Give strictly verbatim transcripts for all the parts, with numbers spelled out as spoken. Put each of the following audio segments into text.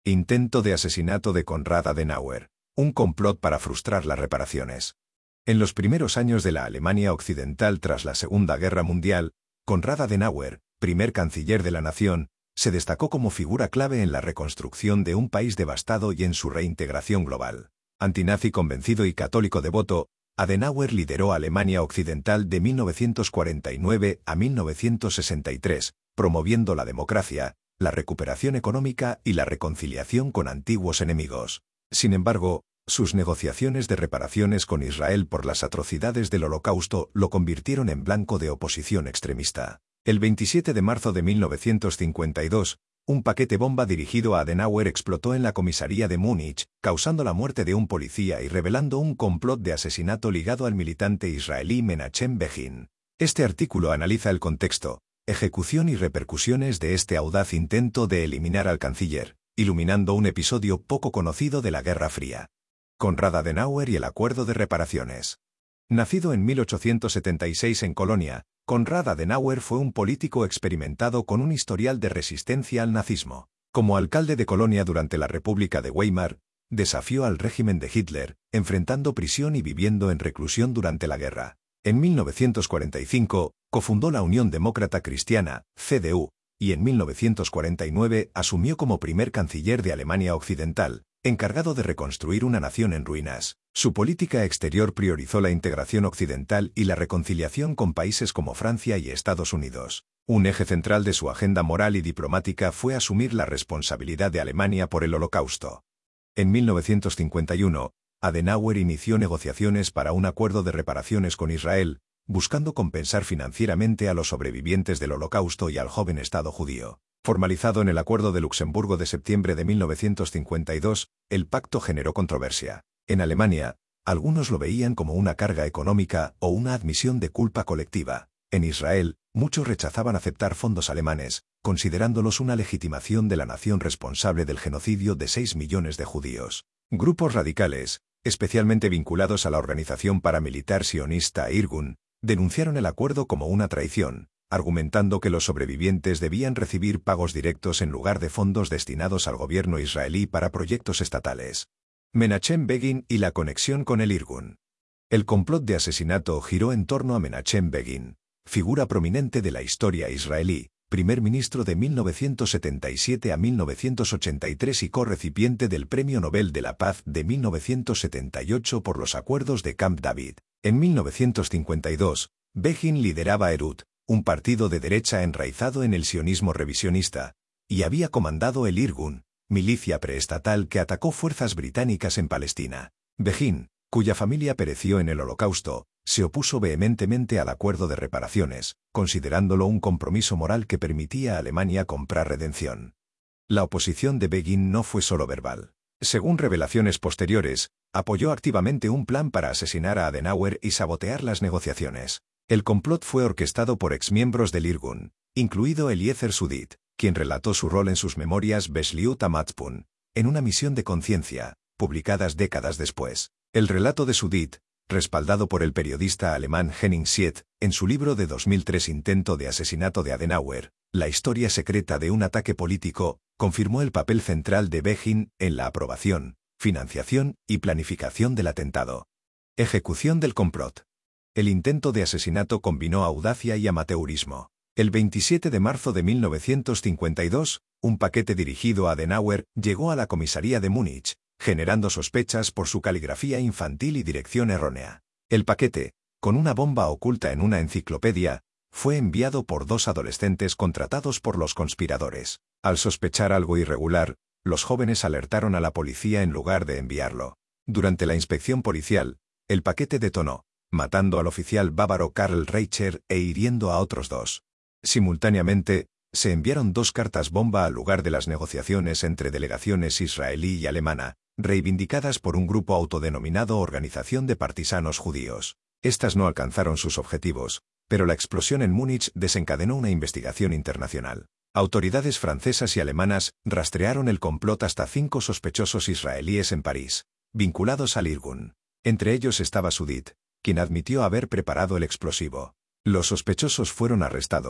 Intento de asesinato de Konrad Adenauer. Un complot para frustrar las reparaciones. En los primeros años de la Alemania Occidental tras la Segunda Guerra Mundial, Konrad Adenauer, primer canciller de la nación, se destacó como figura clave en la reconstrucción de un país devastado y en su reintegración global. Antinazi convencido y católico devoto, Adenauer lideró Alemania Occidental de mil novecientos cuarenta y nueve a mil novecientos sesenta y tres, promoviendo la democracia, la recuperación económica y la reconciliación con antiguos enemigos. Sin embargo, sus negociaciones de reparaciones con Israel por las atrocidades del Holocausto lo convirtieron en blanco de oposición extremista. El veintisiete de marzo de mil novecientos cincuenta y dos, un paquete bomba dirigido a Adenauer explotó en la comisaría de Múnich, causando la muerte de un policía y revelando un complot de asesinato ligado al militante israelí Menachem Begin. Este artículo analiza el contexto, ejecución y repercusiones de este audaz intento de eliminar al canciller, iluminando un episodio poco conocido de la Guerra Fría. Konrad Adenauer y el Acuerdo de Reparaciones. Nacido en mil ochocientos setenta y seis en Colonia, Konrad Adenauer fue un político experimentado con un historial de resistencia al nazismo. Como alcalde de Colonia durante la República de Weimar, desafió al régimen de Hitler, enfrentando prisión y viviendo en reclusión durante la guerra. En mil novecientos cuarenta y cinco, cofundó la Unión Demócrata Cristiana, C D U, y en mil novecientos cuarenta y nueve asumió como primer canciller de Alemania Occidental, encargado de reconstruir una nación en ruinas. Su política exterior priorizó la integración occidental y la reconciliación con países como Francia y Estados Unidos. Un eje central de su agenda moral y diplomática fue asumir la responsabilidad de Alemania por el Holocausto. En mil novecientos cincuenta y uno, Adenauer inició negociaciones para un acuerdo de reparaciones con Israel, buscando compensar financieramente a los sobrevivientes del Holocausto y al joven Estado judío. Formalizado en el Acuerdo de Luxemburgo de septiembre de mil novecientos cincuenta y dos, el pacto generó controversia. En Alemania, algunos lo veían como una carga económica o una admisión de culpa colectiva. En Israel, muchos rechazaban aceptar fondos alemanes, considerándolos una legitimación de la nación responsable del genocidio de seis millones de judíos. Grupos radicales, especialmente vinculados a la organización paramilitar sionista Irgun, denunciaron el acuerdo como una traición, argumentando que los sobrevivientes debían recibir pagos directos en lugar de fondos destinados al gobierno israelí para proyectos estatales. Menachem Begin y la conexión con el Irgun. El complot de asesinato giró en torno a Menachem Begin, figura prominente de la historia israelí, primer ministro de mil novecientos setenta y siete a mil novecientos ochenta y tres y correcipiente del Premio Nobel de la Paz de mil novecientos setenta y ocho por los acuerdos de Camp David. En mil novecientos cincuenta y dos, Begin lideraba Herut, un partido de derecha enraizado en el sionismo revisionista, y había comandado el Irgun, milicia preestatal que atacó fuerzas británicas en Palestina. Begin, cuya familia pereció en el Holocausto, se opuso vehementemente al acuerdo de reparaciones, considerándolo un compromiso moral que permitía a Alemania comprar redención. La oposición de Begin no fue solo verbal. Según revelaciones posteriores, apoyó activamente un plan para asesinar a Adenauer y sabotear las negociaciones. El complot fue orquestado por exmiembros del Irgun, incluido Eliezer Sudit, quien relató su rol en sus memorias Besliut Amatzpun, en una misión de conciencia, publicadas décadas después. El relato de Sudit, respaldado por el periodista alemán Henning Siet, en su libro de dos mil tres Intento de asesinato de Adenauer, la historia secreta de un ataque político, confirmó el papel central de Begin en la aprobación, financiación y planificación del atentado. Ejecución del complot. El intento de asesinato combinó audacia y amateurismo. El veintisiete de marzo de mil novecientos cincuenta y dos, un paquete dirigido a Adenauer llegó a la comisaría de Múnich, generando sospechas por su caligrafía infantil y dirección errónea. El paquete, con una bomba oculta en una enciclopedia, fue enviado por dos adolescentes contratados por los conspiradores. Al sospechar algo irregular, los jóvenes alertaron a la policía en lugar de enviarlo. Durante la inspección policial, el paquete detonó, matando al oficial bávaro Karl Reicher e hiriendo a otros dos. Simultáneamente, se enviaron dos cartas bomba al lugar de las negociaciones entre delegaciones israelí y alemana, reivindicadas por un grupo autodenominado Organización de Partisanos Judíos. Estas no alcanzaron sus objetivos, pero la explosión en Múnich desencadenó una investigación internacional. Autoridades francesas y alemanas rastrearon el complot hasta cinco sospechosos israelíes en París, vinculados al Irgun. Entre ellos estaba Sudit, quien admitió haber preparado el explosivo. Los sospechosos fueron arrestados,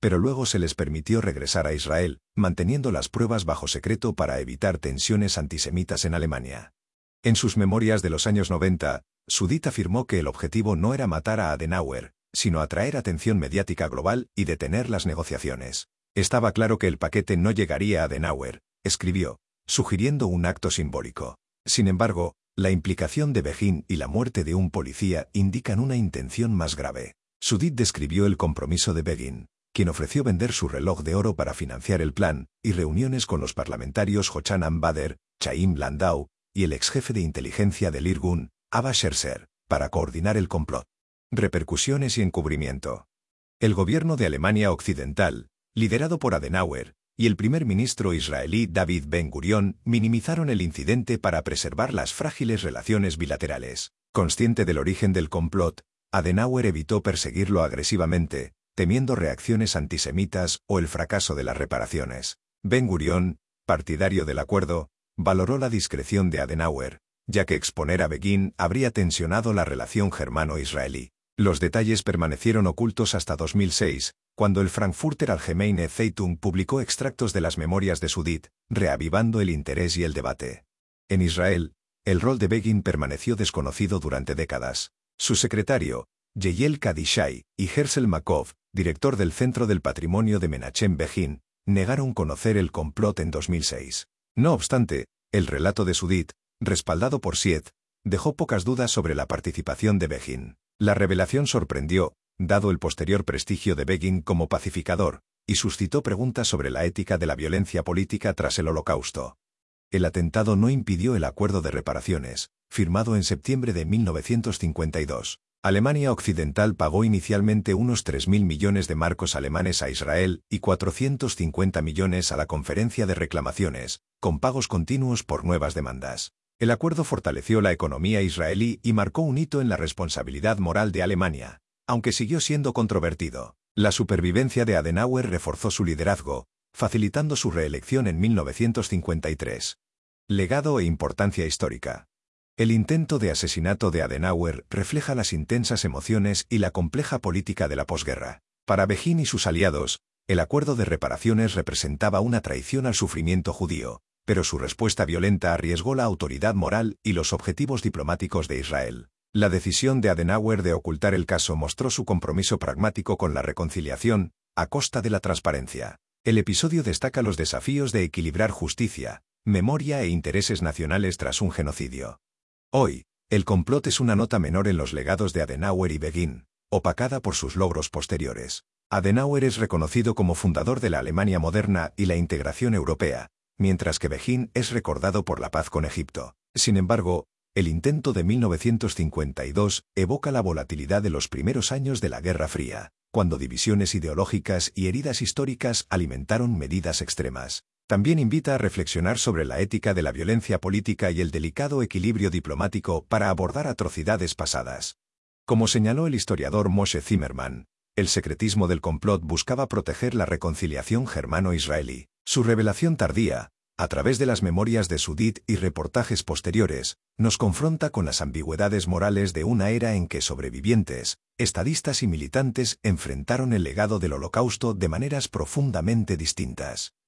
pero luego se les permitió regresar a Israel, manteniendo las pruebas bajo secreto para evitar tensiones antisemitas en Alemania. En sus memorias de los años noventa, Sudit afirmó que el objetivo no era matar a Adenauer, sino atraer atención mediática global y detener las negociaciones. Estaba claro que el paquete no llegaría a Adenauer, escribió, sugiriendo un acto simbólico. Sin embargo, la implicación de Begin y la muerte de un policía indican una intención más grave. Sudit describió el compromiso de Begin, quien ofreció vender su reloj de oro para financiar el plan, y reuniones con los parlamentarios Hochanan Bader, Chaim Landau, y el exjefe de inteligencia del Irgun, Abba Scherzer, para coordinar el complot. Repercusiones y encubrimiento. El gobierno de Alemania Occidental, liderado por Adenauer, y el primer ministro israelí David Ben-Gurión minimizaron el incidente para preservar las frágiles relaciones bilaterales. Consciente del origen del complot, Adenauer evitó perseguirlo agresivamente, temiendo reacciones antisemitas o el fracaso de las reparaciones. Ben-Gurión, partidario del acuerdo, valoró la discreción de Adenauer, ya que exponer a Begin habría tensionado la relación germano-israelí. Los detalles permanecieron ocultos hasta dos mil seis, cuando el Frankfurter Allgemeine Zeitung publicó extractos de las memorias de Sudit, reavivando el interés y el debate. En Israel, el rol de Begin permaneció desconocido durante décadas. Su secretario, Yehiel Kadishai, y Herzl Makov, director del Centro del Patrimonio de Menachem Begin, negaron conocer el complot en dos mil seis. No obstante, el relato de Sudit, respaldado por Siet, dejó pocas dudas sobre la participación de Begin. La revelación sorprendió, dado el posterior prestigio de Begin como pacificador, y suscitó preguntas sobre la ética de la violencia política tras el Holocausto. El atentado no impidió el acuerdo de reparaciones, firmado en septiembre de mil novecientos cincuenta y dos. Alemania Occidental pagó inicialmente unos tres mil millones de marcos alemanes a Israel y cuatrocientos cincuenta millones a la Conferencia de Reclamaciones, con pagos continuos por nuevas demandas. El acuerdo fortaleció la economía israelí y marcó un hito en la responsabilidad moral de Alemania, aunque siguió siendo controvertido. La supervivencia de Adenauer reforzó su liderazgo, facilitando su reelección en mil novecientos cincuenta y tres. Legado e importancia histórica. El intento de asesinato de Adenauer refleja las intensas emociones y la compleja política de la posguerra. Para Begin y sus aliados, el acuerdo de reparaciones representaba una traición al sufrimiento judío, pero su respuesta violenta arriesgó la autoridad moral y los objetivos diplomáticos de Israel. La decisión de Adenauer de ocultar el caso mostró su compromiso pragmático con la reconciliación, a costa de la transparencia. El episodio destaca los desafíos de equilibrar justicia, memoria e intereses nacionales tras un genocidio. Hoy, el complot es una nota menor en los legados de Adenauer y Begin, opacada por sus logros posteriores. Adenauer es reconocido como fundador de la Alemania moderna y la integración europea, mientras que Begin es recordado por la paz con Egipto. Sin embargo, el intento de mil novecientos cincuenta y dos evoca la volatilidad de los primeros años de la Guerra Fría, cuando divisiones ideológicas y heridas históricas alimentaron medidas extremas. También invita a reflexionar sobre la ética de la violencia política y el delicado equilibrio diplomático para abordar atrocidades pasadas. Como señaló el historiador Moshe Zimmerman, el secretismo del complot buscaba proteger la reconciliación germano-israelí. Su revelación tardía, a través de las memorias de Sudit y reportajes posteriores, nos confronta con las ambigüedades morales de una era en que sobrevivientes, estadistas y militantes enfrentaron el legado del Holocausto de maneras profundamente distintas.